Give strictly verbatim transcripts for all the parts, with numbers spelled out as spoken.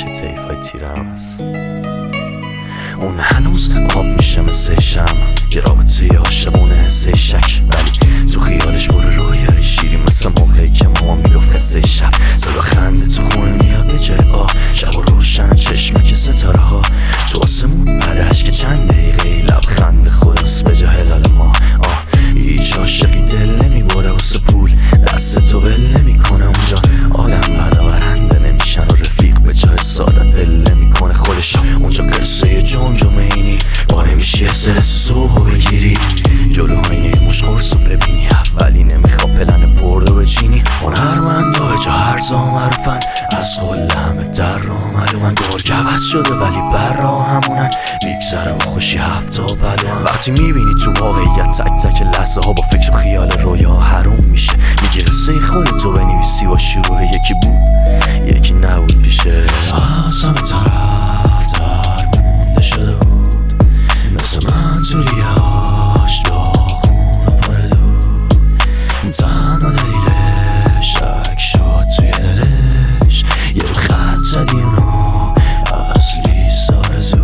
همیشه طیفای تیرم هست. اون هنوز آب میشه مثل شمع، یه رابطه عاشقونه حسه شک، ولی تو خیالش برو رویای شیری مثل موقعی که ماما میگفت قصه شب. صدا خنده تو خونه میاد به جای آه، شب و روشن چشمک ستاره ها تو آسمون بعدش که چند دقیقه لبخند خودست به جای هلال ما. آه هیچ عاشقی دل نمیبره واسه پول، دست تو ول نمیکنه اونجا. آدم بعدا برنده نمیشن و رفیق به جای سادت بل نمیکنه خودش. اونجا قصه جمجمه اینی با نمیشه استرس صبح بگیری جلو آینه مش قرصو ببینی، اولی نمیخواد پلن بردو بچینی. هنرمندا به جا هرزا معروفن، از قول همه در را معلومن. گرگ عوض شده ولی بر را همونن، میگذره با خوشی هفته و بلوان. وقتی میبینی تو واقعیت تک تک لحظه ها با فکر و خیال رویا حروم میشه. میگی قصه خودتو بنویسی با شروع یکی بود یکی نبود پیشه. از همه طرف در مونده شده بود مثل من تو ریاش داغون و پاره دود. تنها دلیلش شک شد توی دلش، یه خط زدی اونو اصلی سارزو.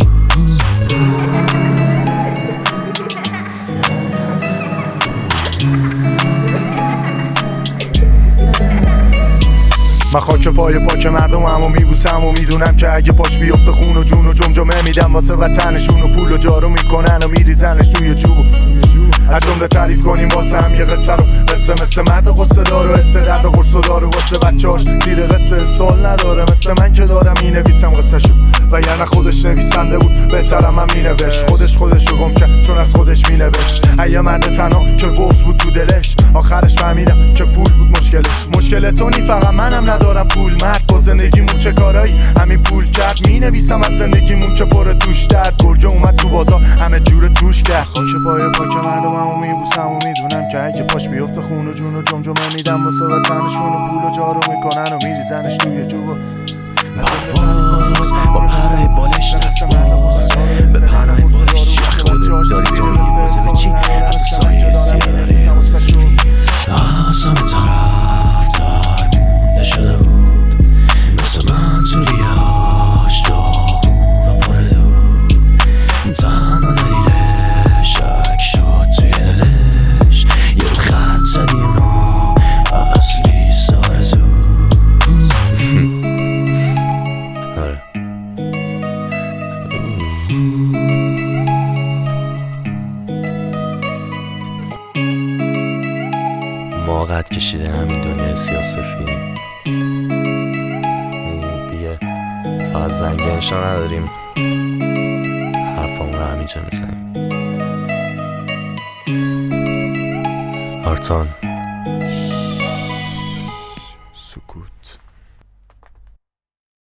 من خاک پای پاک مردم همو میبوسم و میدونم که اگه پاش بیفته خون و جون و جمجمه میدم واسه وطنشون و پول و جارو میکنن و میریزنش توی جوب. هر جمله تعریف کنیم واسه هم یه قصه رو، قصه مثل مرد قصه دار و حسه درد و قرص و دار و واسه بچهاش زیر قصه سال نداره مثل من که دارم مینویسم قصه شو. و یعنی خودش نویسنده بود بهترم هم مینوشت، خودش خودش رو گم کرد چون از خودش مینوشت. یه مرد تنها که بغض بود تو دلش، آخرش فهمیدم که پول بود مشکلش. مشکل تو نی فقط منم ندارم پول، مرد با زندگیمون چه کارایی همین پول کرد. مینویسم از زندگیمون که پر توش درد، گرگه اومد تو بازار همه جور توش کرد. خاک پای پاک مردممو میبوسم و میدونم که اگه پاش بیفته خون و جون و جمجمه میدم واسه وطنشون و پول و جارو میکنن و میریزنش توی جوب. پرواز با پرهای بالش دست باز به پرهای بالش چی خودت داری تو میبازه به چی حتی سایه سیاه داره سفید. از همه طرف در مونده شده بود مثل من تو ریاش داغون و پاره دود. تنها دلیلش شک شد توی دلش، یه خط زدی اونو اصلی سارزو. ما قد کشیده همین دنیای سیاسفید دیگه، فقط زنگنشا نداریم، حرفامون رو همینجا میزنیم. آرتان